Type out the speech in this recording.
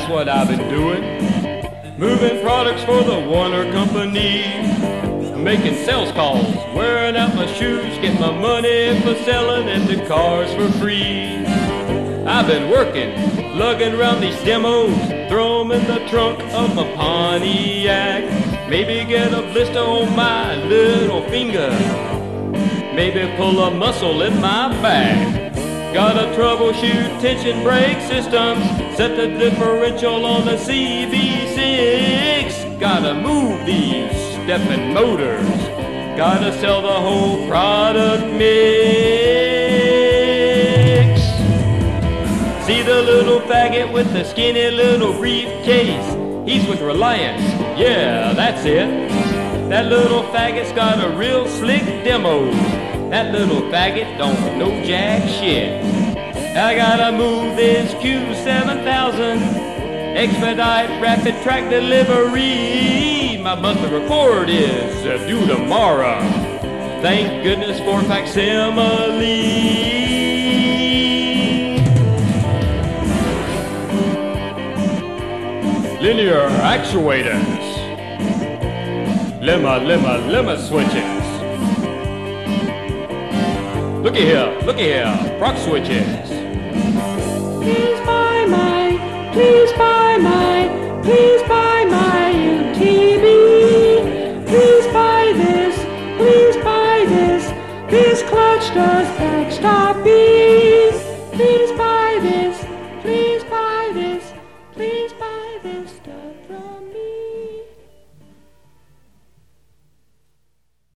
what I've been doing. Moving products for the Warner Company. Making sales calls, wearing out my shoes, get my money for selling empty cars for free. I've been working, lugging around these demos, throw 'em in the trunk of my Pontiac. Maybe get a blister on my little finger, maybe pull a muscle in my back. Gotta troubleshoot tension brake systems, set the differential on the CV6. Gotta move these stepping motors, gotta sell the whole product mix. See the little faggot with the skinny little briefcase? He's with Reliance, yeah, that's it. That little faggot's got a real slick demo. That little faggot don't know jack shit. I gotta move this Q7000, expedite rapid track delivery. My monthly report is due tomorrow. Thank goodness for facsimile. Linear actuators, lemma switches. Looky here, proc switches. Please buy my